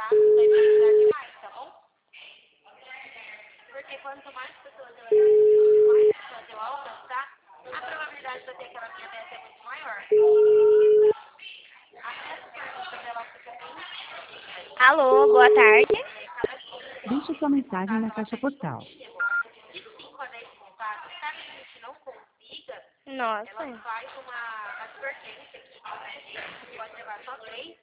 tá? Vai me ajudar demais, tá bom? Porque quanto mais pessoas eu alcançar, a probabilidade de eu ter aquela minha meta é muito maior. Alô, boa tarde. Deixe sua mensagem na caixa postal. Nossa. Ela faz uma advertência que pode levar só 3